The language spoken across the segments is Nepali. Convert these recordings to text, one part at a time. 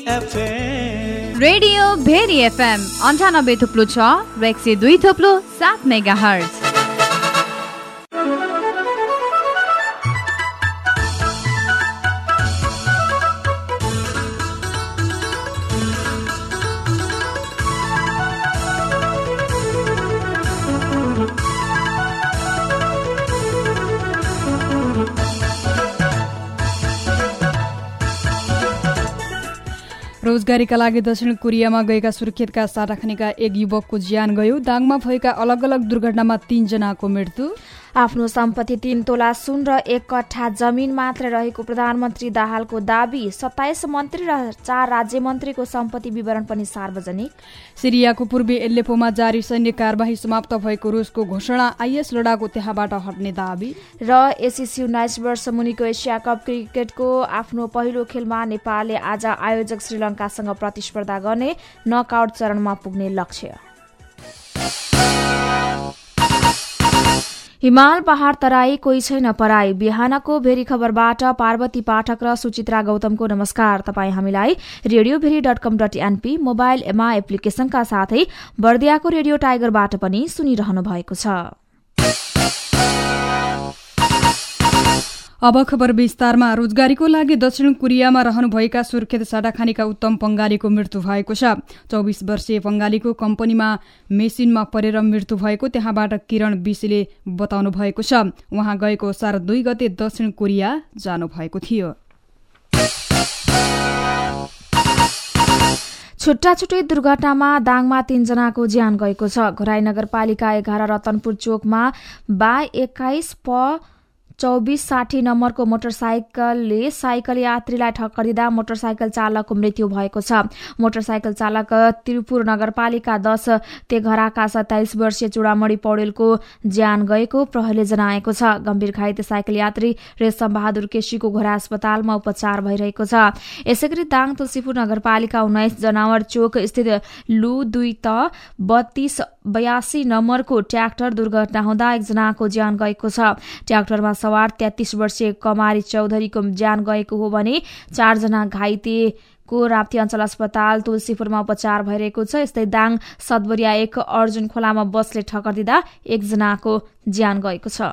FM रेडियो भेरी FM 98.6 र 102.7 मेगाहर्ज। रोजगारीका लागि दक्षिण कोरियामा गएका सुर्खेतका साटाखानीका एक युवकको ज्यान गयो। दाङमा भएका अलग अलग दुर्घटनामा 3 जनाको मृत्यु। आफ्नो सम्पत्ति 3 तोला सुन र 1 कट्ठा जमिन मात्र रहेको प्रधानमन्त्री दाहालको दाबी। 27 मन्त्री र 4 राज्य मन्त्रीको सम्पत्ति विवरण पनि सार्वजनिक। सिरियाको पूर्वी एलेप्पोमा जारी सैन्य कारबाही समाप्त भएको रुसको घोषणा। आइएस लडाकु त्यहाँबाट हट्ने दाबी। र एसएससी 19 वर्ष मुनिको एसिया कप क्रिकेटको आफ्नो पहिलो खेलमा नेपालले आज आयोजक श्रीलङ्कासँग प्रतिस्पर्धा गर्ने नकआउट चरणमा पुग्ने लक्ष्य। हिमाल पहाड़ तराई कोही छैन पराई। बिहानको भेरी खबरबाट पार्वती पाठक र सुचित्रा गौतमको नमस्कार। तपाईँ हामीलाई radiobheri.com.np मोबाइल एमा एप्लिकेशनका साथै बर्दियाको रेडियो टाइगरबाट पनि सुनिरहनु भएको छ। अब खबर विस्तारमा। रोजगारीको लागि दक्षिण कोरियामा रहनुभएका सुर्खेत साटाखानीका उत्तम पंगालीको मृत्यु भएको छ। 24 वर्षीय पंगालीको कम्पनीमा मेसिनमा परेर मृत्यु भएको त्यहाँबाट किरण विशीले बताउनु भएको छ। उहाँ गएको असार 2 गते दक्षिण कोरिया जानुभएको थियो। छुट्टा छुट्टै दुर्घटनामा दाङमा 3 जनाको ज्यान गएको छ। घोराई नगरपालिका 11 रतनपुर चोकमा बा 21 प 2460 नम्बरको मोटरसाइकलले साइकल यात्रीलाई ठक्कर दिँदा मोटरसाइकल चालकको मृत्यु भएको छ। मोटरसाइकल चालक त्रिपुर नगरपालिका 10 तेघराका 27 वर्षीय चुडामणी पौडेलको ज्यान गएको प्रहरीले जनाएको छ। गम्भीर घाइते साइकल यात्री रेशम बहादुर केसीको घोरा अस्पतालमा उपचार भइरहेको छ। यसैगरी दाङ तुलसीपुर नगरपालिका 19 जनावर चोक स्थित लु 2 त 3282 नम्बरको ट्र्याक्टर दुर्घटना हुँदा 1 जनाको ज्यान गएको छ। ट्र्याक्टरमा सवार 33 वर्षीय कमारी चौधरीको ज्यान गएको हो भने 4 जना घाइतेको राप्ती अञ्चल अस्पताल तुलसीपुरमा उपचार भइरहेको छ। यस्तै दाङ सदबरिया 1 अर्जुन खोलामा बसले ठक्कर दिँदा 1 जनाको ज्यान गएको छ।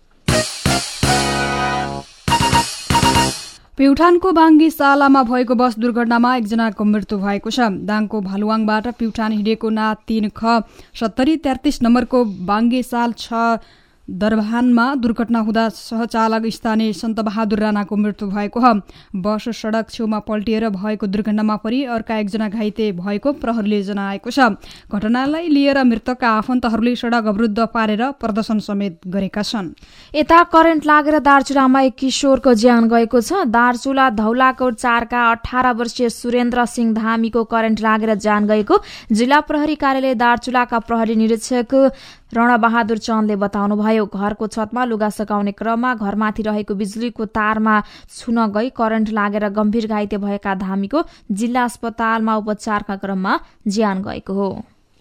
प्युठानको बाङ्गी सालामा भएको बस दुर्घटनामा 1 जनाको मृत्यु भएको छ। दाङको भालुवाङबाट प्युठान हिँडेको ना 3 ख 7033 नम्बरको बाङ्गी साल 6 दरभानमा दुर्घटना हुँदा सहचालक स्थानीय सन्तबहादुर राणाको मृत्यु भएको हो। बस सड़क छेउमा पल्टिएर भएको दुर्घटनामा परि अर्का 1 जना घाइते भएको प्रहरीले जनाएको छ। घटनालाई लिएर मृतकका आफन्तहरूले सड़क अवरुद्ध पारेर प्रदर्शन समेत गरेका छन्। यता करेन्ट लागेर दार्चुलामा 1 किशोरको ज्यान गएको छ। दार्चुला धौलाकोट 4 का 18 वर्षीय सुरेन्द्र सिंह धामीको करेन्ट लागेर ज्यान गएको जिल्ला प्रहरी कार्यालय दार्चुलाका प्रहरी निरीक्षक रणबहादुर चन्दले बताउनुभयो। घरको छतमा लुगा सकाउने क्रममा घरमाथि रहेको बिजुलीको तारमा छुन गई करेन्ट लागेर गम्भीर घाइते भएका धामीको जिल्ला अस्पतालमा उपचारका क्रममा ज्यान गएको हो।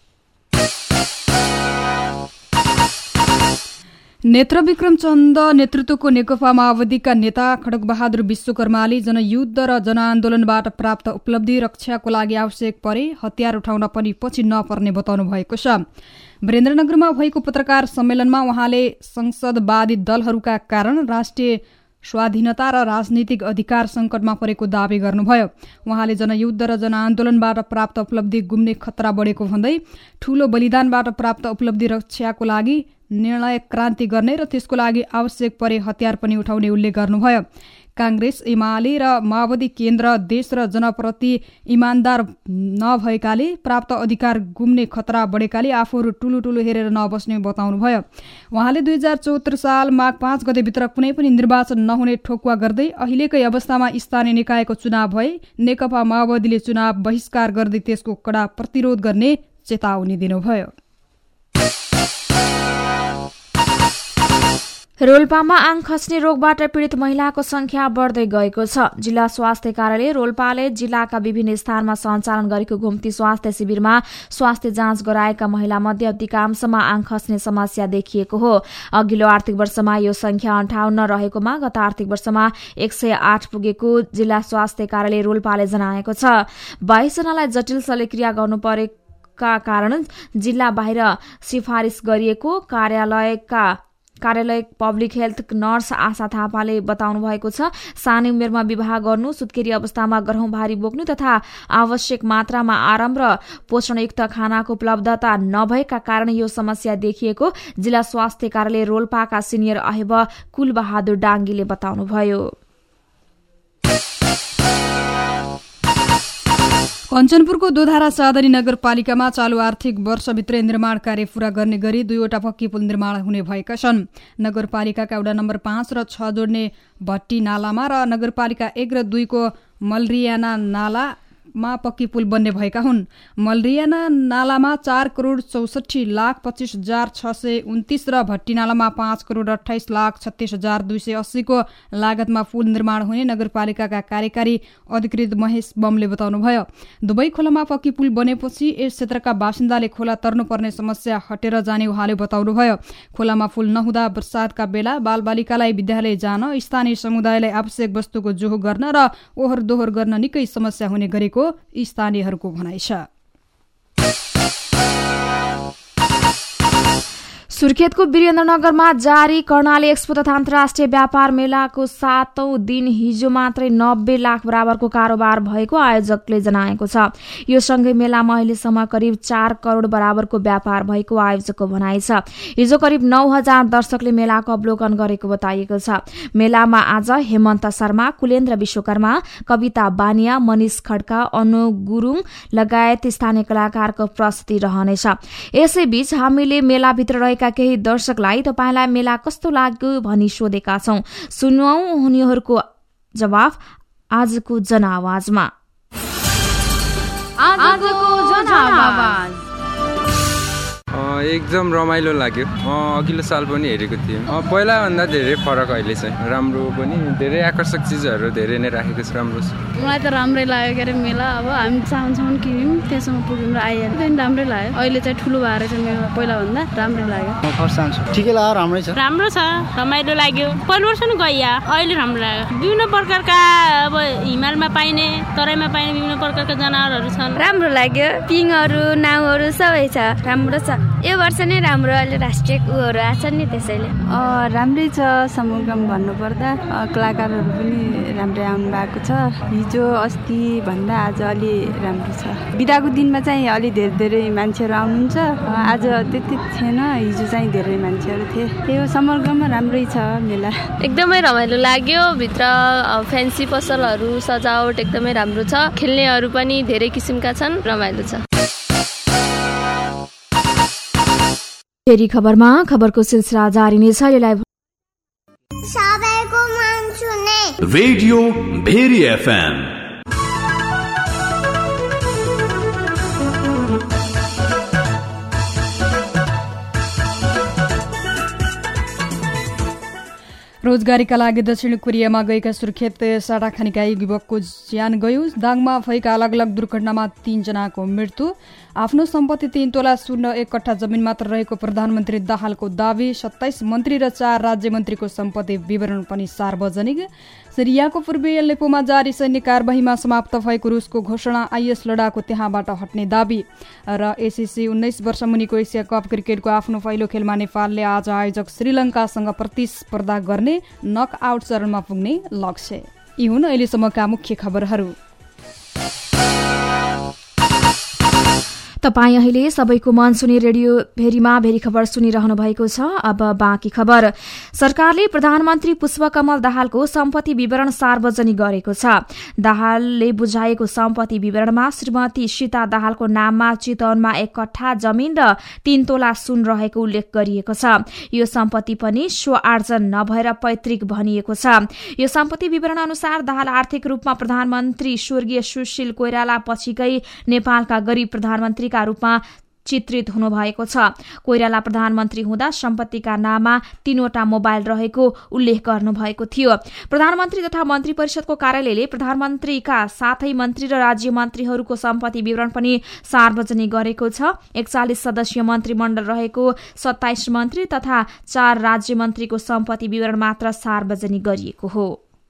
नेत्र विक्रम चन्द नेतृत्वको नेकपा माओवादीका नेता खड्गबहादुर विश्वकर्माले जनयुद्ध र जनआन्दोलनबाट प्राप्त उपलब्धि रक्षाको लागि आवश्यक परे हतियार उठाउन पनि पछि नपर्ने बताउनु भएको छ। वीरेन्द्रनगरमा भएको पत्रकार सम्मेलनमा उहाँले संसदवादी दलहरूका कारण राष्ट्रिय स्वाधीनता र राजनीतिक अधिकार संकटमा परेको दावी गर्नुभयो। उहाँले जनयुद्ध र जनआन्दोलनबाट प्राप्त उपलब्धि गुम्ने खतरा बढेको भन्दै ठूलो बलिदानबाट प्राप्त उपलब्धि रक्षाको लागि निर्णायक क्रान्ति गर्ने र त्यसको लागि आवश्यक परे हतियार पनि उठाउने उल्लेख गर्नुभयो। कांग्रेस एमाले र माओवादी केन्द्र देश र जनप्रति इमान्दार नभएकाले प्राप्त अधिकार गुम्ने खतरा बढेकाले आफूहरू ठूलो ठूलो हेरेर नबस्ने बताउनुभयो। उहाँले 2074 साल माघ 5 गतेभित्र कुनै पनि निर्वाचन नहुने ठोकुवा गर्दै अहिलेकै अवस्थामा स्थानीय निकायको चुनाव भए नेकपा माओवादीले चुनाव बहिष्कार गर्दै त्यसको कडा प्रतिरोध गर्ने चेतावनी दिनुभयो। रोल्पामा आङ खस्ने रोगबाट पीड़ित महिलाको संख्या बढ़दै गएको छ। जिल्ला स्वास्थ्य कार्यालय रोल्पाले जिल्लाका विभिन्न स्थानमा सञ्चालन गरेको घुम्ती स्वास्थ्य शिविरमा स्वास्थ्य जाँच गराएका महिला मध्ये अधिकांशमा आङ खस्ने समस्या देखिएको हो। अघिल्लो आर्थिक वर्षमा यो संख्या 58 रहेकोमा गत आर्थिक वर्षमा 108 पुगेको जिल्ला स्वास्थ्य कार्यालय रोल्पाले जनाएको छ। 22 जनालाई जटिल शल्यक्रिया गर्नु परेका कारण जिल्ला बाहिर सिफारिस गरिएको कार्यालय पब्लिक हेल्थ नर्स आशा थापाले बताउनु भएको छ। सानै उमेरमा विवाह गर्नु, सुत्केरी अवस्थामा गह्रौं भारी बोक्नु तथा आवश्यक मात्रामा आराम र पोषणयुक्त खानाको उपलब्धता नभएका कारण यो समस्या देखिएको जिल्ला स्वास्थ्य कार्यालय रोल्पाका सिनियर आयुव कुलबहादुर डाङ्गीले बताउनुभयो। कञ्चनपुरको दोधारा सादरी नगरपालिकामा चालू आर्थिक वर्षभित्रै निर्माण कार्य पूरा गर्ने गरी 2वटा पक्की पुल निर्माण हुने भएका छन्। नगरपालिकाका वडा नम्बर 5 र 6 जोड्ने भट्टी नालामा र नगरपालिका 1 र 2 को मलरियाना नालामा पक्की पुल बन्ने भएका हुन्। मलरियाना नालामा 4,64,25,629 र भट्टी नालामा 5,28,36,280 को लागतमा पुल निर्माण हुने नगरपालिकाका कार्यकारी अधिकृत महेश बमले बताउनुभयो। दुवै खोलामा पक्की पुल बनेपछि यस क्षेत्रका बासिन्दाले खोला तर्नुपर्ने समस्या हटेर जाने उहाँले बताउनुभयो। खोलामा पुल नहुँदा वर्षातका बेला बालबालिकालाई विद्यालय जान, स्थानीय समुदायलाई आवश्यक वस्तुको जोहो गर्न र ओहोर दोहोर गर्न निकै समस्या हुने गरेको स्थानीयहरूको भनाइ छ। सुर्खेतको वीरेन्द्रनगरमा जारी कर्णाली एक्सपो तथा अन्तर्राष्ट्रिय व्यापार मेलाको 7औं दिन हिजो मात्रै 90 लाख बराबरको कारोबार भएको आयोजकले जनाएको छ। यो सँगै मेलामा अहिलेसम्म करिब 4 करोड़ बराबरको व्यापार भएको आयोजकको भनाइ छ। हिजो करिब 9000 दर्शकले मेलाको अवलोकन गरेको बताइएको छ। मेलामा आज हेमन्त शर्मा, कुलेन्द्र विश्वकर्मा, कविता बानिया, मनिष खड्का, अनु गुरुङ लगायत स्थानीय कलाकारको प्रस्तुति रहनेछ। यसैबीच हामीले मेलाभित्र रहेका केही दर्शकलाई तपाईलाई मेला कस्तो लाग्यो भनी सोधेका छौं। सुनौं उनीहरूको जवाफ आजको जनआवाजमा। एकदम रमाइलो लाग्यो। अघिल्लो साल पनि हेरेको थिएँ। पहिलाभन्दा धेरै फरक अहिले चाहिँ राम्रो पनि धेरै आकर्षक चिजहरू धेरै नै राखेको छ। राम्रो छ। मलाई त राम्रै लाग्यो के अरे मेला। अब हामी चाहन्छौँ किन्यौँ त्यसमा पुग्यौँ र आइहाल्यो त्यही राम्रै लाग्यो। अहिले चाहिँ ठुलो भएर चाहिँ मेला पहिलाभन्दा राम्रै लाग्यो। म फर्स्ट चाहन्छु ठिकै लाग्यो। राम्रै छ। राम्रो छ, रमाइलो लाग्यो। पहिलो वर्ष नि गइया, अहिले राम्रो लाग्यो। विभिन्न प्रकारका अब हिमालमा पाइने, तराईमा पाइने विभिन्न प्रकारका जनावरहरू छन्। राम्रो लाग्यो। पिङहरू, नाउहरू सबै छ। राम्रो छ। यो वर्ष नै राम्रो अहिले राष्ट्रिय उहरू आछन् नि त्यसैले राम्रै छ। समुद्रम भन्नुपर्दा कलाकारहरू पनि राम्रै आउनु भएको छ। हिजो अस्ति भन्दा आज अलि राम्रो छ। बिदाको दिनमा चाहिँ अलि धेरै मान्छेहरू आउनुहुन्छ। आज त्यति थिएन, हिजो चाहिँ धेरै मान्छेहरू थिए। त्यो समग्रमा राम्रै छ मेला। एकदमै रमाइलो लाग्यो। भित्र फ्यान्सी पसलहरू, सजावट एकदमै राम्रो छ। खेल्नेहरू पनि धेरै किसिमका छन्, रमाइलो छ। फेरि खबरमा खबरको सिलसिला जारी नै छ। सबैको मन सुने रेडियो भेरी एफएम। रोजगारीका लागि दक्षिण कोरियामा गएका सुर्खेत साटाखानीका युवकको ज्यान गयो। दाङमा भएका अलग अलग दुर्घटनामा 3 जनाको मृत्यु। आफ्नो सम्पत्ति 3 तोला सुन 1 कट्ठा जमिन मात्र रहेको प्रधानमन्त्री दाहालको दावी। 27 मन्त्री र 4 राज्य मन्त्रीको सम्पत्ति विवरण पनि सार्वजनिक। सिरियाको पूर्वी अलेप्पोमा जारी सैन्य कारबाहीमा समाप्त भएको रुसको घोषणा। आइएस लडाकु त्यहाँबाट हट्ने दावी। र एसिसी 19 वर्ष मुनिको एसिया कप क्रिकेटको आफ्नो पहिलो खेलमा नेपालले आज आयोजक श्रीलङ्कासँग प्रतिस्पर्धा गर्ने नकआउट चरणमा पुग्ने लक्ष्य। यी हुन् अहिलेसम्मका मुख्य खबरहरू। तपाई अहिले सबैको मन सुने रेडियो भेरीमा भेरी खबर सुनिरहनु भएको छ। अब बाँकी खबर। सरकारले प्रधानमन्त्री पुष्पकमल दाहालको सम्पत्ति विवरण सार्वजनिक गरेको छ। दाहालले बुझाएको सम्पत्ति विवरणमा श्रीमती सीता दाहालको नाममा चितवनमा 1 कट्ठा जमिन र 3 तोला सुन रहेको उल्लेख गरिएको छ। यो सम्पत्ति पनि स्व-आर्जन नभएर पैतृक भनिएको छ। यो सम्पत्ति विवरण अनुसार दाहाल आर्थिक रूपमा प्रधानमन्त्री स्वर्गीय सुशील कोइराला पछिकै नेपालका गरीब प्रधानमन्त्री का रूपमा चित्रित हुनुभएको छ। कोइराला प्रधानमन्त्री हुँदा सम्पत्तिका नाममा 3वटा मोबाइल रहेको उल्लेख गर्नुभएको थियो। प्रधानमन्त्री तथा मन्त्री परिषदको कार्यालयले प्रधानमन्त्रीका साथै मन्त्री र राज्य मन्त्रीहरूको सम्पत्ति विवरण पनि सार्वजनिक गरेको छ। 41 सदस्यीय मन्त्रीमण्डल रहेको 27 मन्त्री तथा 4 राज्य मन्त्रीको सम्पत्ति विवरण मात्र सार्वजनिक गरिएको हो।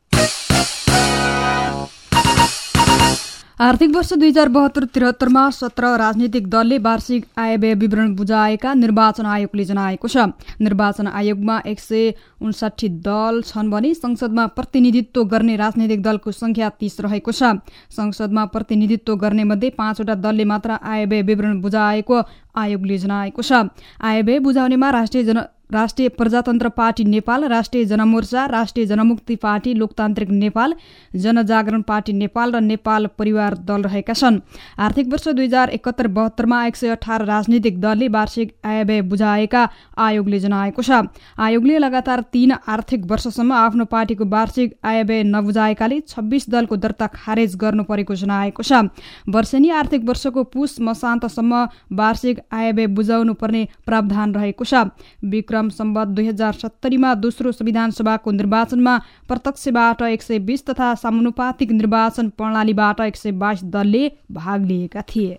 आर्थिक वर्ष 2072-73 मा 17 राजनीतिक दलले वार्षिक आयव्यय विवरण बुझाएका निर्वाचन आयोगले जनाएको छ। निर्वाचन आयोगमा 159 दल छन् भने संसदमा प्रतिनिधित्व गर्ने राजनीतिक दलको संख्या 30 रहेको छ। संसदमा प्रतिनिधित्व गर्ने मध्ये 5वटा दलले मात्र आयव्यय विवरण बुझाएको आयोगले जनाएको छ। आयव्यय बुझाउनेमा राष्ट्रिय प्रजातन्त्र पार्टी नेपाल, राष्ट्रिय जनमोर्चा, राष्ट्रिय जनमुक्ति पार्टी, लोकतान्त्रिक नेपाल, जनजागरण पार्टी नेपाल र नेपाल परिवार दल रहेका छन्। आर्थिक वर्ष 2071-72 मा 118 राजनीतिक दलले वार्षिक आयव्यय बुझाएका आयोगले जनाएको छ। आयोगले लगातार 3 आर्थिक वर्षसम्म आफ्नो पार्टीको वार्षिक आयव्यय नबुझाएकाले 26 दलको दर्ता खारेज गर्नु परेको जनाएको छ। वर्षेनी आर्थिक वर्षको पुस मसान्तसम्म वार्षिक आयव्यय बुझाउनु पर्ने प्रावधान रहेको छ। विक्रम सम्वत 2070 मा दोस्रो संविधान सभाको निर्वाचनमा प्रत्यक्षबाट 120 तथा समानुपातिक निर्वाचन प्रणालीबाट 122 दलले भाग लिएका थिए।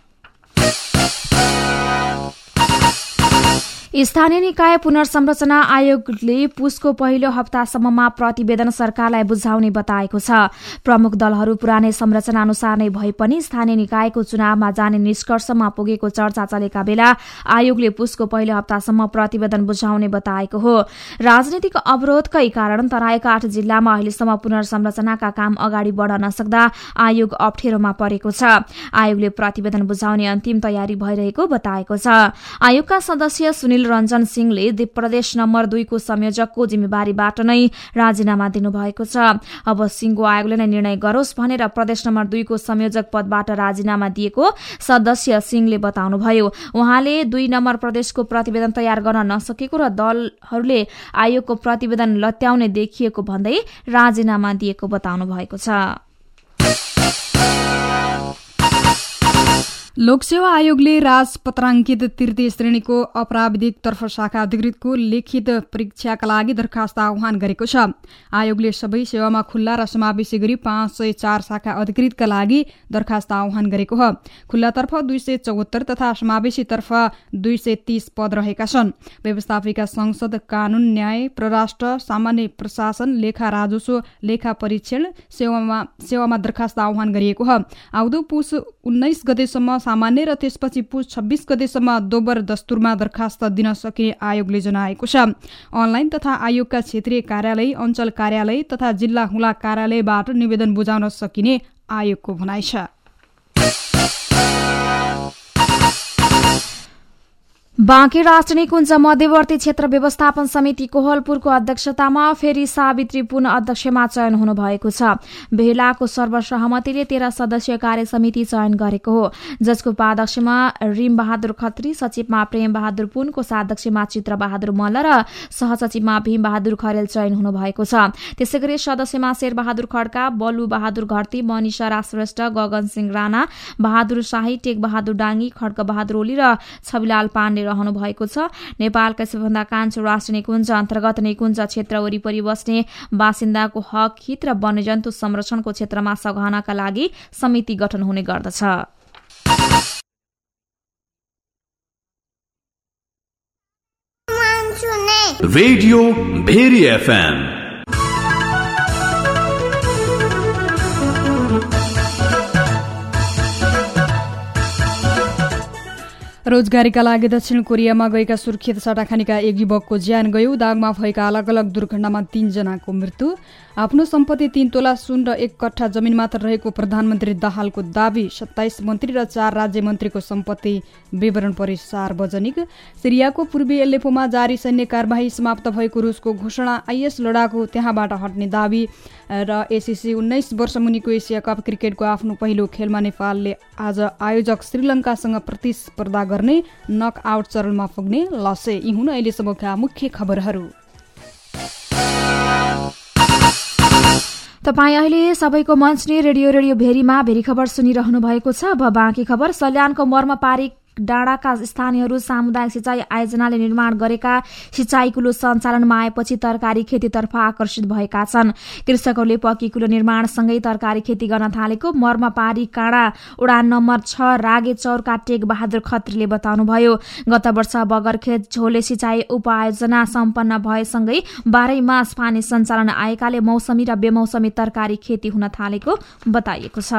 स्थानीय निकाय पुनर्संरचना आयोगले पुसको पहिलो हप्तासम्ममा प्रतिवेदन सरकारलाई बुझाउने बताएको छ। प्रमुख दलहरू पुरानै संरचना अनुसार नै भए पनि स्थानीय निकायको चुनावमा जाने निष्कर्षमा पुगेको चर्चा चलेका बेला आयोगले पुसको पहिलो हप्तासम्म प्रतिवेदन बुझाउने बताएको हो। राजनीतिक अवरोधकै कारण तराईका 8 जिल्लामा अहिलेसम्म पुनर्संरचनाका काम अगाडि बढ्न नसक्दा आयोग अप्ठ्यारोमा परेको छ। आयोगले प्रतिवेदन बुझाउने अन्तिम तयारी भइरहेको बताएको छ। आयोगका सदस्य सुनिल रञ्जन सिंहले प्रदेश नम्बर 2 को संयोजकको जिम्मेवारीबाट नै राजीनामा दिनुभएको छ। अब सिंहको आयोगले नै निर्णय गरोस् भनेर प्रदेश नम्बर 2 को संयोजक पदबाट राजीनामा दिएको सदस्य सिंहले बताउनुभयो। उहाँले 2 नम्बर प्रदेशको प्रतिवेदन तयार गर्न नसकेको र दलहरूले आयोगको प्रतिवेदन लत्याउने देखिएको भन्दै राजीनामा दिएको बताउनु भएको छ। लोकसेवा आयोगले राजपत्राङ्कित तृतीय श्रेणीको अप्राविधिक तर्फ शाखा अधिकृतको लिखित परीक्षाका लागि दरखास्त आह्वान गरेको छ। आयोगले सबै सेवामा खुल्ला र समावेशी गरी 504 शाखा अधिकृतका लागि दरखास्त आह्वान गरेको हो। खुल्लातर्फ 274 तथा समावेशीतर्फ 230 पद रहेका छन्। व्यवस्थापिका संसद, कानून, न्याय, परराष्ट्र, सामान्य प्रशासन, लेखा राजस्व, लेखा परीक्षण सेवामा दरखास्त आह्वान गरिएको हो। आउँदो पुस 19 गतेसम्म सामान्य र त्यसपछि पुस 26 गतेसम्म दोबर दस्तुरमा दरखास्त दिन सकिने आयोगले जनाएको छ। अनलाइन तथा आयोगका क्षेत्रीय कार्यालय, अञ्चल कार्यालय तथा जिल्ला हुँला कार्यालयबाट निवेदन बुझाउन सकिने आयोगको भनाइ छ। बाँके राष्ट्रिय निकुञ्ज मध्यवर्ती क्षेत्र व्यवस्थापन समिति कोहलपुरको अध्यक्षतामा फेरि सावित्री पुन अध्यक्षमा चयन हुनुभएको छ। बेलाको सर्वसहमतिले 13 सदस्यीय कार्य समिति चयन गरेको हो, जसको उपाध्यक्षमा रिम बहादुर खत्री, सचिवमा प्रेम बहादुर पुन, कोषाध्यक्षमा चित्र बहादुर मल्ल र सहसचिवमा भीम बहादुर खरेल चयन हुनुभएको छ। त्यसैगरी सदस्यमा शेर बहादुर खड्का, बलु बहादुर घरती, मनिषा राजश्रेष्ठ, गगन सिंह राणा, बहादुर शाही, टेक बहादुर डाङ्गी, खड्क बहादुर ओली र छविलाल पाण्डे रहनु भएको छ। नेपालका सबैभन्दा कान्छो राष्ट्रिय निकुञ्ज अन्तर्गत निकुञ्ज क्षेत्र वरिपरि बस्ने बासिन्दाको हक, हित र वन्यजन्तु संरक्षणको क्षेत्रमा सघाउनका लागि समिति गठन हुने गर्दछ। रेडियो भेरी एफएम रोजगारीका लागि दक्षिण कोरियामा गएका सुर्खेत साटाखानीका एक युवकको ज्यान गयो। दागमा भएका अलग अलग दुर्घटनामा 3 जनाको मृत्यु। आफ्नो सम्पत्ति 3 तोला सुन र 1 कट्ठा जमिन मात्र रहेको प्रधानमन्त्री दाहालको दावी। 27 मन्त्री र 4 राज्य मन्त्रीको सम्पत्ति विवरण परे सार्वजनिक। सिरियाको पूर्वी एलेपोमा जारी सैन्य कारबाही समाप्त भएको रुसको घोषणा। आइएस लडाकु त्यहाँबाट हट्ने दावी। र एसिसी 19 वर्ष मुनिको एसिया कप क्रिकेटको आफ्नो पहिलो खेलमा नेपालले आज आयोजक श्रीलङ्कासँग प्रतिस्पर्धा गर्ने नकआउट चरणमा पुग्ने लसे। यी हुन् अहिलेसम्मका मुख्य खबरहरू। तपाईँ अहिले सबैको मञ्चले रेडियो भेरीमा भेरी खबर सुनिरहनु भएको छ। अब बाँकी खबर। सल्यानको मर्म डाँडाका स्थानीयहरू सामुदायिक सिँचाइ आयोजनाले निर्माण गरेका सिँचाइ कुलो सञ्चालनमा आएपछि तरकारी खेतीतर्फ आकर्षित भएका छन्। कृषकहरूले पक्की कुलो निर्माणसँगै तरकारी खेती गर्न थालेको मर्मापारी काँडा उडान नम्बर 6 रागे चौरका टेक बहादुर खत्रीले बताउनुभयो। गत वर्ष बगरखेत झोले सिँचाइ उपआयोजना सम्पन्न भएसँगै 12 मास पानी सञ्चालन आएकाले मौसमी र बेमौसमी तरकारी खेती हुन थालेको बताइएको छ।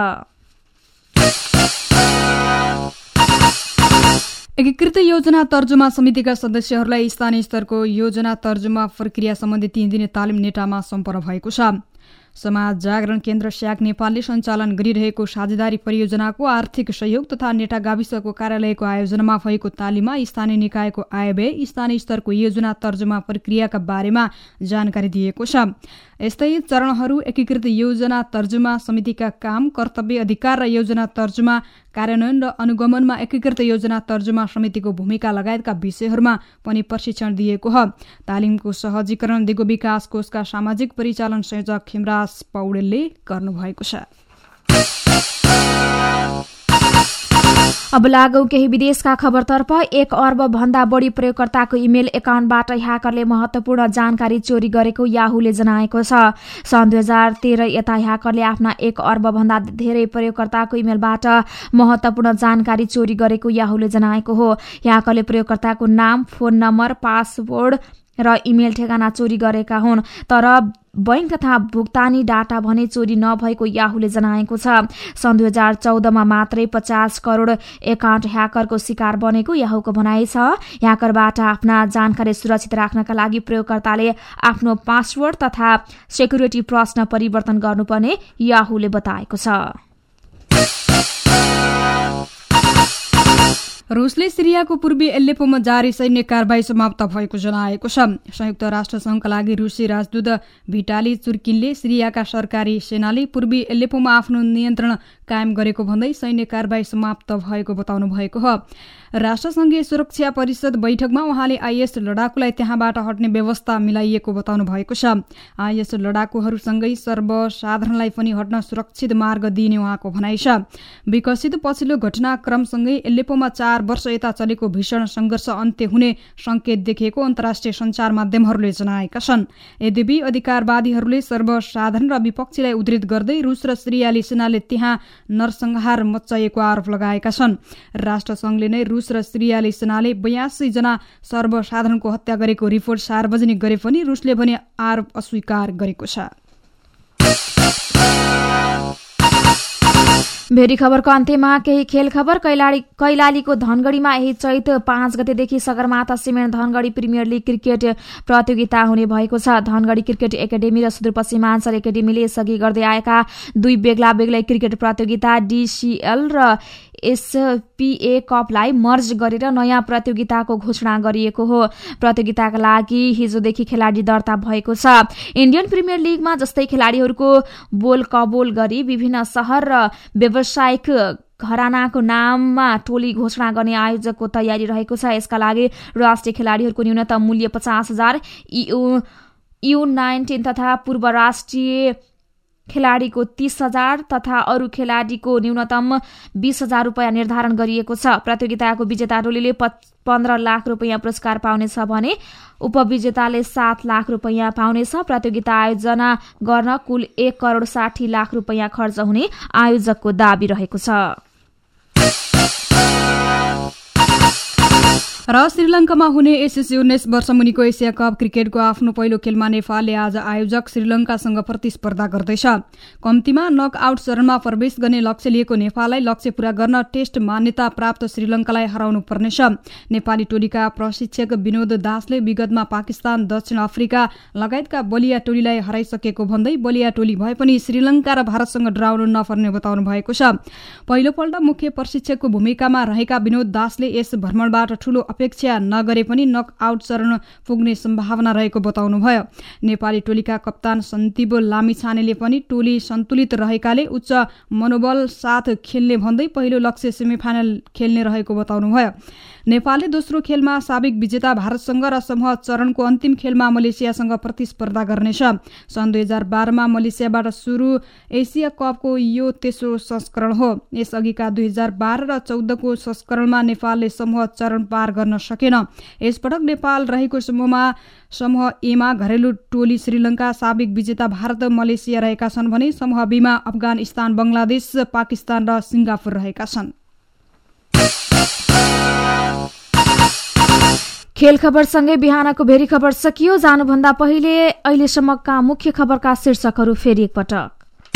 एकीकृत योजना तर्जुमा समितिका सदस्यहरूलाई स्थानीय स्तरको योजना तर्जुमा प्रक्रिया सम्बन्धी 3 दिने तालिम नेटामा सम्पन्न भएको छ। समाज जागरण केन्द्र स्याक नेपालले सञ्चालन गरिरहेको साझेदारी परियोजनाको आर्थिक सहयोग तथा नेटा गाविसको कार्यालयको आयोजनामा भएको तालिममा स्थानीय निकायको आयव्यय, स्थानीय स्तरको योजना तर्जुमा प्रक्रियाका बारेमा जानकारी दिएको छ। यस्तै चरणहरू एकीकृत योजना तर्जुमा समितिका काम, कर्तव्य, अधिकार र योजना तर्जुमा कार्यान्वयन र अनुगमनमा एकीकृत योजना तर्जुमा समितिको भूमिका लगायतका विषयहरूमा पनि प्रशिक्षण दिएको हो। तालिमको सहजीकरण दिगो विकास कोषका सामाजिक परिचालन संयोजक खिमराज पौडेलले गर्नुभएको छ। अब लागौं केही विदेशका खबरतर्फ। 1 अर्ब भन्दा बढी प्रयोगकर्ताको इमेल एकाउन्टबाट ह्याकरले महत्वपूर्ण जानकारी चोरी गरेको याहूले जनाएको छ। सन् 2013 यता ह्याकरले आफ्ना 1 अर्ब भन्दा धेरै प्रयोगकर्ताको इमेलबाट महत्वपूर्ण जानकारी चोरी गरेको याहूले जनाएको हो। ह्याकरले प्रयोगकर्ताको नाम, फोन नम्बर, पासवर्ड र इमेल ठेगाना चोरी गरेका हुन्, तर बैंक तथा भुक्तानी डाटा भने चोरी नभएको याहूले जनाएको छ। सन् 2014मा मात्रै 50 करोड एकाउन्ट ह्याकरको शिकार बनेको याहूको भनाइ छ। ह्याकरबाट आफ्ना जानकारी सुरक्षित राख्नका लागि प्रयोगकर्ताले आफ्नो पासवर्ड तथा सेक्युरिटी प्रश्न परिवर्तन गर्नुपर्ने याहूले बताएको छ। रुसले सिरियाको पूर्वी एलेप्पोमा जारी सैन्य कारबाही समाप्त भएको जनाएको छ। संयुक्त राष्ट्रसङ्घका लागि रुसी राजदूत भिटाली चुर्किनले सिरियाका सरकारी सेनाले पूर्वी एलेप्पोमा आफ्नो नियन्त्रण कायम गरेको भन्दै सैन्य कारबाही समाप्त भएको बताउनु भएको हो। राष्ट्रसङ्घीय सुरक्षा परिषद बैठकमा उहाँले आइएस लडाकुलाई त्यहाँबाट हट्ने व्यवस्था मिलाइएको बताउनु भएको छ। आइएस लडाकुहरूसँगै सर्वसाधारणलाई पनि हट्न सुरक्षित मार्ग दिइने उहाँको भनाइ छ। विकसित पछिल्लो घटनाक्रमसँगै एलेप्पोमा 4 वर्ष यता चलेको भीषण संघर्ष अन्त्य हुने संकेत देखिएको अन्तर्राष्ट्रिय सञ्चार माध्यमहरूले जनाएका छन्। यद्यपि अधिकारवादीहरूले सर्वसाधारण र विपक्षीलाई उद्धृत गर्दै रुस र सिरियाली सेनाले त्यहाँ नरसंहार मच्चाएको आरोप लगाएका छन्। राष्ट्रसङ्घले नै रुस र सिरियाली सेनाले 82 जना सर्वसाधारणको हत्या गरेको रिपोर्ट सार्वजनिक गरे पनि रुसले भने आरोप अस्वीकार गरेको छ। भेरी खबरको अन्त्यमा केही खेल खबर। कैलालीको धनगढीमा यही चैत 5 गतेदेखि Sagarmatha cement Dhangadhi premier league cricket प्रतियोगिता हुने भएको छ। धनगढी क्रिकेट एकाडेमी र सुदूरपश्चिमाञ्चल एकाडेमीले यसअघि गर्दै आएका 2 बेग्ला बेग्लै क्रिकेट प्रतियोगिता डिसिएल र एसपीए कपलाई मर्ज गरेर नयाँ प्रतियोगिताको घोषणा गरिएको हो। प्रतियोगिताका लागि हिजोदेखि खेलाडी दर्ता भएको छ। इन्डियन प्रिमियर लिगमा जस्तै खेलाडीहरूको बोल कबोल गरी विभिन्न शहर र व्यावसायिक घरानाको नाममा टोली घोषणा गर्ने आयोजकको तयारी रहेको छ। यसका लागि राष्ट्रिय खेलाडीहरूको न्यूनतम मूल्य 50,000, U19 तथा पूर्व राष्ट्रिय खेलाडीको 30,000 तथा अरू खेलाडीको न्यूनतम 20,000 रुपियाँ निर्धारण गरिएको छ। प्रतियोगिताको विजेता टोलीले 15 लाख रुपियाँ पुरस्कार पाउनेछ भने उपविजेताले 7 लाख रुपियाँ पाउनेछ। प्रतियोगिता आयोजना गर्न कुल 1 करोड 60 लाख रुपियाँ खर्च हुने आयोजकको दाबी रहेको छ। र श्रीलङ्कामा हुने एसएससी 19 वर्ष मुनिको एसिया कप क्रिकेटको आफ्नो पहिलो खेलमा नेपालले आज आयोजक श्रीलङ्कासँग प्रतिस्पर्धा गर्दैछ। कम्तीमा नकआउट चरणमा प्रवेश गर्ने लक्ष्य लिएको नेपाललाई लक्ष्य पूरा गर्न टेस्ट मान्यता प्राप्त श्रीलङ्कालाई हराउनु पर्नेछ। नेपाली टोलीका प्रशिक्षक विनोद दासले विगतमा पाकिस्तान, दक्षिण अफ्रिका लगायतका बलिया टोलीलाई हराइसकेको भन्दै बलिया टोली भए पनि श्रीलङ्का र भारतसँग ड्राउनु नपर्ने बताउनु भएको छ। पहिलोपल्ट मुख्य प्रशिक्षकको भूमिकामा रहेका विनोद दासले यस भ्रमणबाट ठूलो अपेक्षा नगरे पनि नकआउट चरण पुग्ने सम्भावना रहेको बताउनुभयो। नेपाली टोलीका कप्तान सन्तिब लामिछानेले पनि टोली सन्तुलित रहेकाले उच्च मनोबल साथ खेल्ने भन्दै पहिलो लक्ष्य सेमिफाइनल खेल्ने रहेको बताउनुभयो। नेपालले दोस्रो खेलमा साबिक विजेता भारतसँग र समूह चरणको अन्तिम खेलमा मलेसियासँग प्रतिस्पर्धा गर्नेछ। सन् 2012मा मलेसियाबाट सुरु एसिया कपको यो तेस्रो संस्करण हो। यसअघिका 2012 र 14को संस्करणमा नेपालले समूह चरण पार गर्न सकेन। यसपटक नेपाल रहेको समूह एमा घरेलु टोली श्रीलङ्का, साबिक विजेता भारत, मलेसिया रहेका छन् भने समूह बीमा अफगानिस्तान, बंगलादेश, पाकिस्तान र सिंगापुर रहेका छन्। खेल खबरसँगै बिहानको भेरी खबर सकियो। जानुभन्दा पहिले अहिलेसम्मका मुख्य खबरका शीर्षकहरू फेरि एकपटक।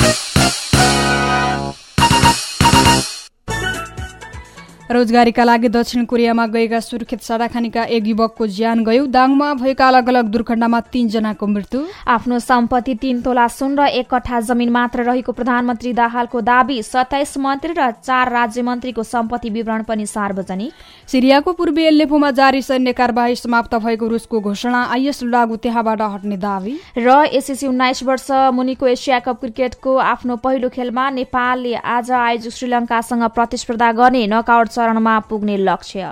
रोजगारीका लागि दक्षिण कोरियामा गएका सुर्खेत साडाखानीका एक युवकको ज्यान गयो। दाङमा भएका अलग अलग दुर्घटनामा 3 जनाको मृत्यु। आफ्नो सम्पत्ति 3 तोला सुन र 1 कट्ठा जमिन मात्र रहेको प्रधानमन्त्री दाहालको दाबी। 27 मन्त्री र 4 राज्य मन्त्रीको सम्पत्ति विवरण पनि सार्वजनिक। सिरियाको पूर्वी एलेपोमा जारी सैन्य कारबाही समाप्त भएको रुसको घोषणा। आइएस लडाकु त्यहाँबाट हट्ने दावी। र एसएससी 19 वर्ष मुनिको एसिया कप क्रिकेटको आफ्नो पहिलो खेलमा नेपालले आज आयोजक श्रीलङ्कासँग प्रतिस्पर्धा गर्ने नकआउट चरणमा पुग्ने लक्ष्य।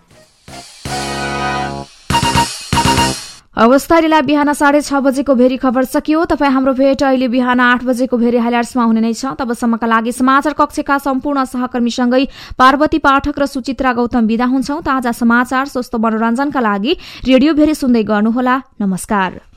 अवस्था बिहान 6:30 बजेको भेरी खबर सकियो। तपाईँ हाम्रो भेट अहिले बिहान 8 बजेको भेरी हाइलाइट्समा हुने नै छ। तबसम्मका लागि समाचार कक्षका सम्पूर्ण सहकर्मीसँगै पार्वती पाठक र सुचित्रा गौतम बिदा हुन्छौं। ताजा समाचार, स्वस्थ मनोरञ्जनका लागि रेडियो भेरी सुन्दै गर्नुहोला। नमस्कार।